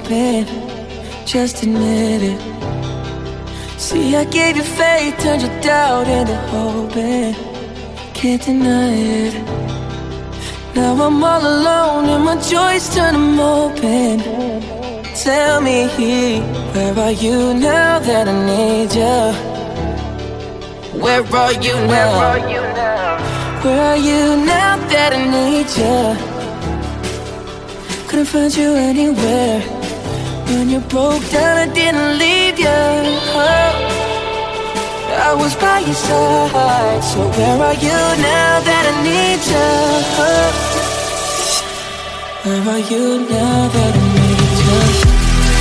open, just admit it. See, I gave you faith, turned your doubt into hope, and can't deny it. Now I'm all alone and my joys turn them open. Tell me, where are you now that I need you? Where are you now? Where are you now that I need you? Couldn't find you anywhere. When you broke down, I didn't leave you. I was by your side. So where are you now that I need you? Where are you now that I need you?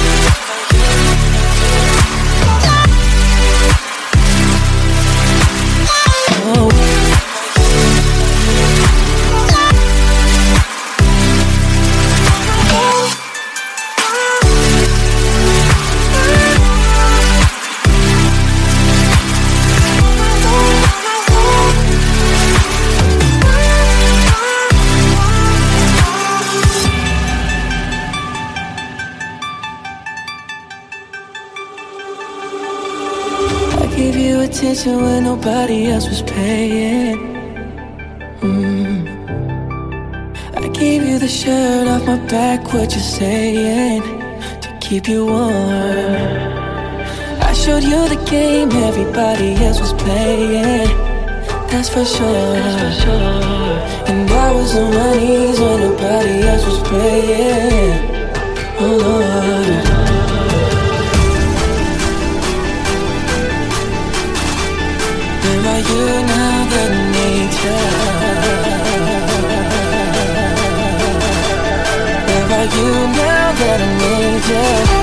Gave you attention when nobody else was paying. I gave you the shirt off my back, what you saying, to keep you warm. I showed you the game everybody else was playing, that's for sure. And I was on my knees when nobody else was praying. Oh Lord, where are you now that I need you? Where are you now that I need you?